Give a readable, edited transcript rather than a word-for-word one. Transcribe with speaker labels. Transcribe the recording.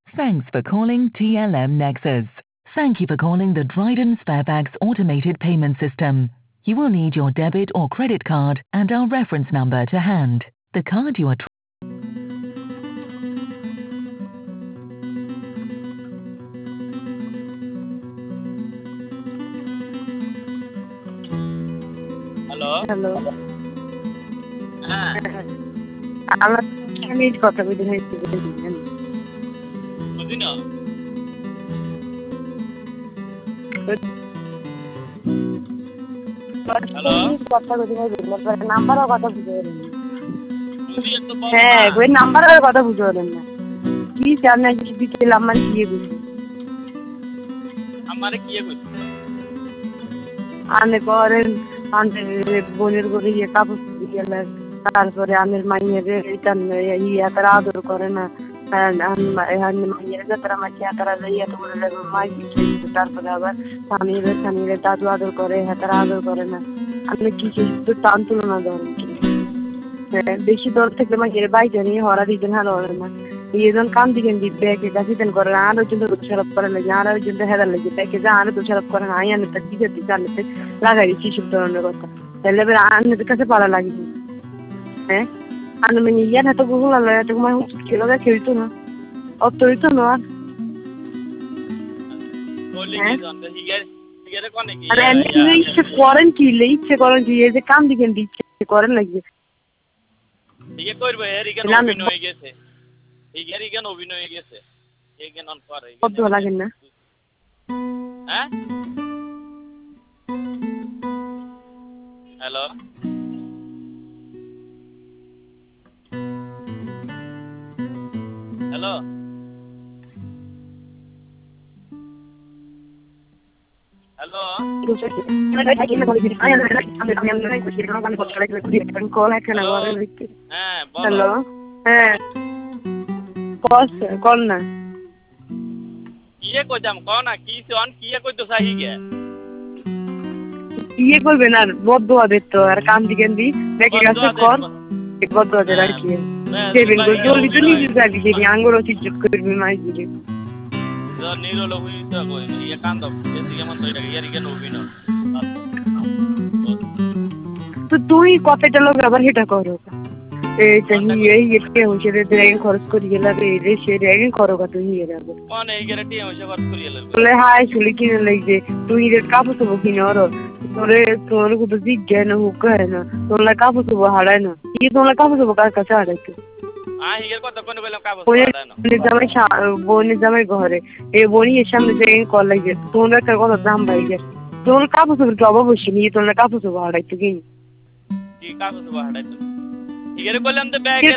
Speaker 1: Thanks for calling TLM Nexus. Thank you for calling the Dryden Sparebags automated payment system. You will need your debit or credit card and our reference number to hand. The card you are
Speaker 2: hello.
Speaker 3: Hello.
Speaker 2: হ্যাঁ।
Speaker 3: আমার minute কথা বলতে হয়েছে বুঝলেন।
Speaker 2: বুঝি না। Hello.
Speaker 3: কথা বলতে হয়েছে নাম্বারও কথা বুঝতে পারেন না।
Speaker 2: বুঝি তো বল
Speaker 3: হ্যাঁ
Speaker 2: না।
Speaker 3: ওই নাম্বারের কথা বুঝতে পারেন না। কি জানেন কি বিকেল আমার কি বুঝি।
Speaker 2: আমারে কি কইছ?
Speaker 3: আনে করেন আনে বোনের করে ইয়ে কাপড় গেলেন তারপরে আমের মাইয়ের এটা ইয়ে তারা আদর করে না মাইয়ের তারা মাকে তারা ইয়ে তো বলে মাই তারপরে আবার স্বামীর দাদু আদর করে তারা আদর করে না আপনি কি তো টান তুলনা ধরেন কি বেশি দর থেকে মাইয়ের বাইরে নিয়ে হরা দিতেন হালো হলেন না ইয়েজন কান দিকেন দিবে কে গাছিতেন করে আরো জন্য দোষারোপ করে লাগে আরো জন্য হেদার লাগে ব্যাকে যা আরো দোষারোপ করে না আই আনে তার দিকে দিতে আনতে লাগাই দিচ্ছি সব ধরনের কথা তাহলে এবার আন্নের কাছে পালা লাগি হ্যাঁ আন্ন মানে ইয়ার হাতে বহু আলো এত সময় খেলো খেলতো না অত হইতো না আর
Speaker 2: বলি কি জানতে হিগারে কোনে কি?
Speaker 3: আর এমনি ইচ্ছে করেন কি এই যে কান দিকেন ইচ্ছে করেন লাগে
Speaker 2: হিগে করবে এর ইগান অভিনয় হয়ে গেছে হিগার ইগান অভিনয় হয়ে গেছে ইগান অন করে
Speaker 3: কত লাগেন না
Speaker 2: হ্যাঁ হ্যালো হ্যালো হ্যালো হ্যাঁ বলো
Speaker 3: হ্যালো হ্যাঁ কল না
Speaker 2: কিয়ে কইতাম ক না কি সন কিয়ে কইতো সাহি গে
Speaker 3: ইয়ে করবেন আর বদুয়া দিত আর কান দিকেন দি দেখে গেছে কর বদুয়া দেয় আর কি দেবেন জলদি তো নিজে যাবি যে আঙ্গুর ইজ্জত করবি মাই দিলে
Speaker 2: নিরলো হইতো কই ইয়ে কান্দ এদিকে মন দইটা ইয়ার ইগে নবি না
Speaker 3: তো তুই কতটা লোক আবার হেটা করো এইটা এই এতে হইছে রে ড্রাইভিং খরচ করি গেলা রে সে ড্রাইভিং করো কত হিয়ে যাবে
Speaker 2: মানে এই গ্যারান্টি হইছে খরচ করি এলার
Speaker 3: বলে হাই চুলি কিনে লাগবে তুই রে কাপড় তো কিনে ওর তোর কত জিজ্ঞাসা হুক না তোর কাপড় তো হারায় না কি তোর কাপড় তো কার কাছে হারাইতো
Speaker 2: হিগের কথা কোনে বললাম কাগজ
Speaker 3: বোনের জামাই ঘরে এই বোনই এর সামনে যে কল লাগে তোর একটা কত দাম ভাই গে তোর কাপড় তো অভাব হচ্ছে নিয়ে তোর কাপড় তো হারাইতো কি
Speaker 2: কাগজ হারাইতো হিগের বললাম তো ব্যাগ